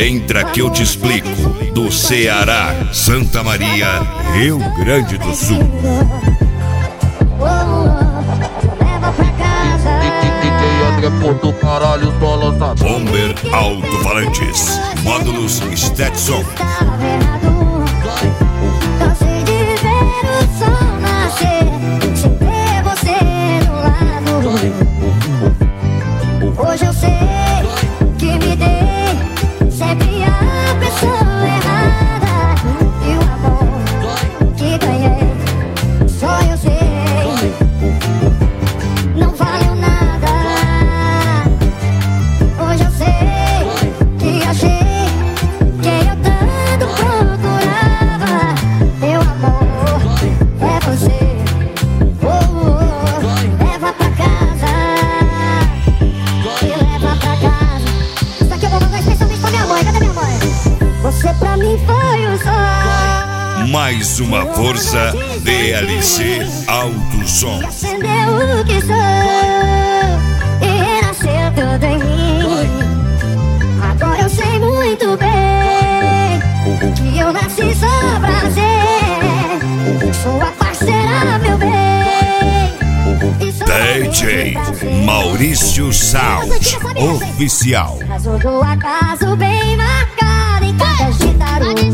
Entra que eu te explico. Do Ceará, Santa Maria, Rio Grande do Sul. Bomber Alto-Falantes, módulos Stetson. Cansei de ver o sol nascer, sem ter você do lado. Hoje eu sei que me dei sempre a pessoa errada, e o amor que ganhei só eu sei, não valeu nada. Hoje eu sei que achei quem eu tanto procurava. Meu amor é você. Leva pra casa, me leva pra casa. Isso aqui eu vou mandar especialmente pra minha mãe. Cadê minha mãe? Você pra mim foi o sol. Mais uma força, DLC Alto Som. Acendeu o que sou e renasceu tudo em mim. Agora eu sei muito bem que eu nasci só pra ser sua parceira, meu bem. DJ Maurício Sound Oficial. Razão do acaso bem marcado em cada gitaru.